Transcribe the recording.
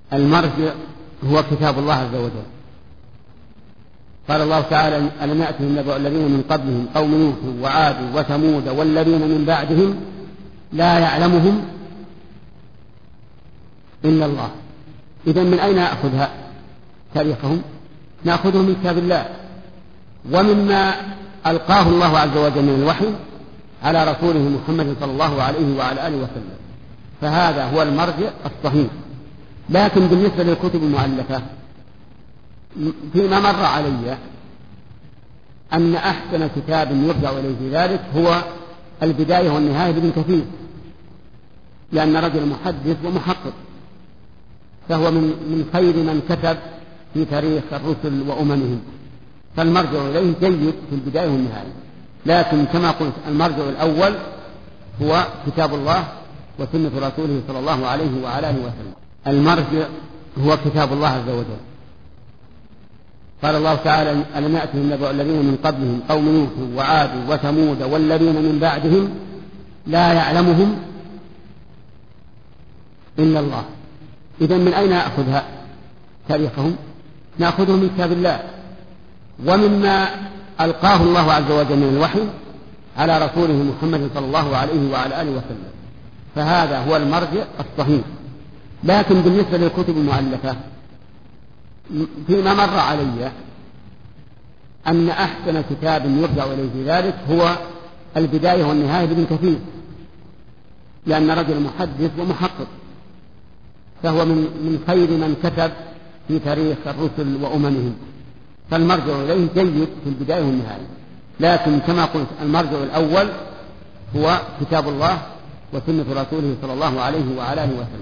المرجع هو كتاب الله عز وجل. قال الله تعالى: ألم يأتهم نبأ الذين من قبلهم قوم نوح وعاد وثمود والذين من بعدهم لا يعلمهم إلا الله. إذن من أين نأخذ تاريخهم؟ نأخذه من كتاب الله ومما ألقاه الله عز وجل من الوحي على رسوله محمد صلى الله عليه وعلى آله وسلم، فهذا هو المرجع الصحيح. لكن بالنسبة للكتب المؤلفة فيما مر علي أن أحسن كتاب يرجع إليه في ذلك هو البداية والنهاية لابن كثير، لأن رجل محدث ومحقق، فهو من خير من كتب في تاريخ الرسل وأممهم، فالمرجع إليه جيد في البداية والنهاية. لكن كما قلت المرجع الأول هو كتاب الله وسنة رسوله صلى الله عليه وعلى آله وسلم. المرجع هو كتاب الله عز وجل. قال الله تعالى: ألم يأتهم نبأ الذين من قبلهم قوم نوح وعاد وثمود والذين من بعدهم لا يعلمهم إلا الله. إذن من أين نأخذ تاريخهم؟ نأخذه من كتاب الله ومما ألقاه الله عز وجل من الوحي على رسوله محمد صلى الله عليه وعلى آله وسلم، فهذا هو المرجع الصحيح. لكن بالنسبة للكتب المؤلفة فيما مر علي أن أحسن كتاب يرجع إليه في ذلك هو البداية والنهاية لابن كثير، لأن رجل محدث ومحقق، فهو من خير من كتب في تاريخ الرسل وأممهم، فالمرجع إليه جيد في البداية والنهاية. لكن كما قلت المرجع الأول هو كتاب الله وسنة رسوله صلى الله عليه وعلى آله وسلم.